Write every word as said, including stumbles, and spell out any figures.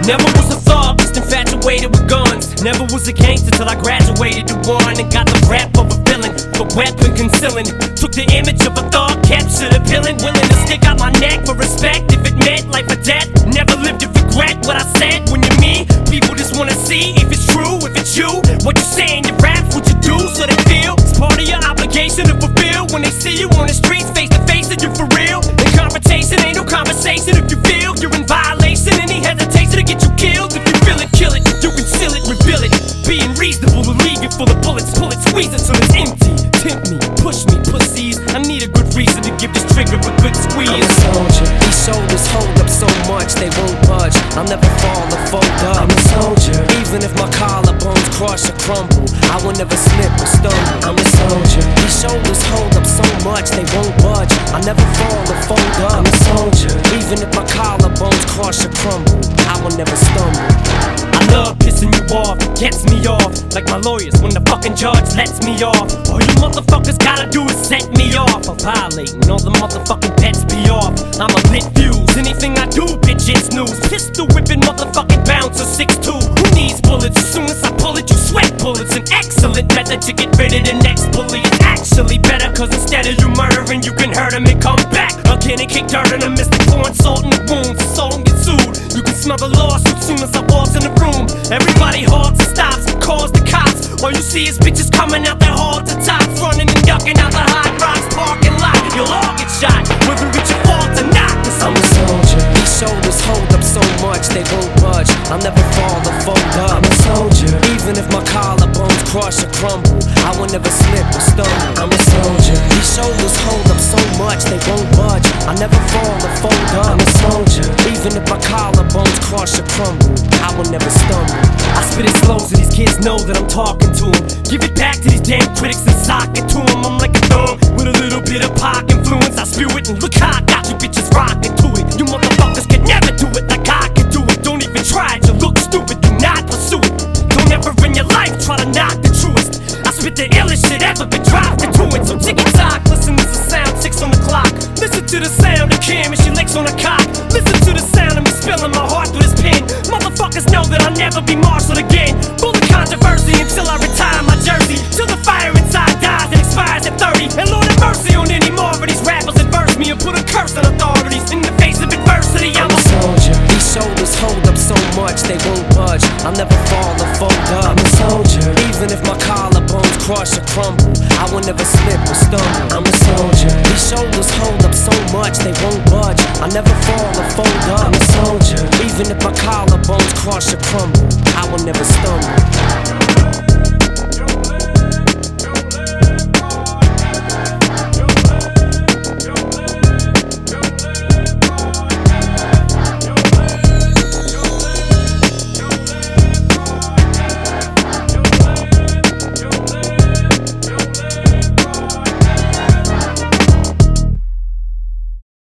Never was a thug, just infatuated with guns. Never was a gangster till I graduated to one and got the rap of a villain, but weapon concealing. Took the image of a thug, captured a villain, willing to stick out my neck for respect if it meant life or death. Never lived to regret what I said. When you're me, people just wanna see if it's true, if it's you. What you say in your raps, what you do, so they feel it's part of your obligation to fulfill. When they see you on the streets, face to face, that you're for real. The confrontation ain't no conversation. If you feel you're in violation, any hesitation to get you killed. If you feel it, kill it. You conceal it, reveal it. Being reasonable to leave you full of bullets. Pull it, squeeze it till it's empty. Tempt me, push me, pussies. I need a good reason to give this trigger a good squeeze. I'm a soldier. These shoulders hold up so much they won't budge. I'll never fall or fold up. I'm a soldier. Even if my collarbones crush or crumble, I will never slip or stumble. I'm a soldier. These shoulders hold up so much they won't budge. I'll never fall or fold up. I'm a soldier. Even if my collarbones crush or crumble, I will never stumble. I love pissing you off, gets me off. Like my lawyers when the fucking judge lets me off. All you motherfuckers gotta do is set me off. I'm violating all the motherfucking pets be off. I'm a lit fuse, anything I do, bitch, it's news. Pistol whipping motherfucking bouncer six two. Who needs bullets? As soon as I pull it, you sweat bullets. An excellent method to get rid of the next bully. It's actually better, cause instead of you murdering, you can hurt him and come back again and kick dirt in him. Mister pouring salt in the wounds, the soul and get sued. You can smell the lawsuit soon as I walk in the room. Everybody halts and stops and calls the cops. All you see is bitches coming out their hall to tops, running and ducking out the hot rocks parking lot. You'll all get shot, whether it's your fault or not. Cause I'm a soldier. These shoulders hold up so much they won't budge. I'll never fall or fold up. I'm a soldier. Even if my collarbones crush or crumble, I will never slip or stumble. I'm a soldier. These shoulders hold up so much they won't budge. I'll never fall or fold up. I'm a soldier. Even if my collarbones crush or crumble, I will never stumble. I spit it slow so these kids know that I'm talking to them. Give it back to these damn critics and sock it to them. I'm like a thumb with a little bit of pop influence. I spew it and look how I got you bitches rocking to it. You motherfuckers can never do it like I can do it. Don't even try it, you look stupid, do not pursue it. Don't ever in your life try to knock the truest. I spit the illest shit ever been dropped into it. So tick tock, listen to the sound, six on the clock. Listen to the sound of Kim and she licks on the cock. Listen to the sound of me spilling my heart through this pen. Motherfuckers know that I'll never be marshaled again. Full of controversy until I retire my jersey. Till the fire inside dies and expires at thirty. And Lord have mercy on any more of these rappers that verse me and put a curse on authorities. In the face of adversity, I'm a soldier. These shoulders hold up so much they won't budge. I'll never fall or fold up. I'm a soldier. Even if my collarbones crush or crumble, I will never slip or stumble. I'm a soldier. These shoulders hold up so much they won't budge. I'll never fall or fold up. I'm a soldier. Even if my collarbones crush or crumble, I will never stumble.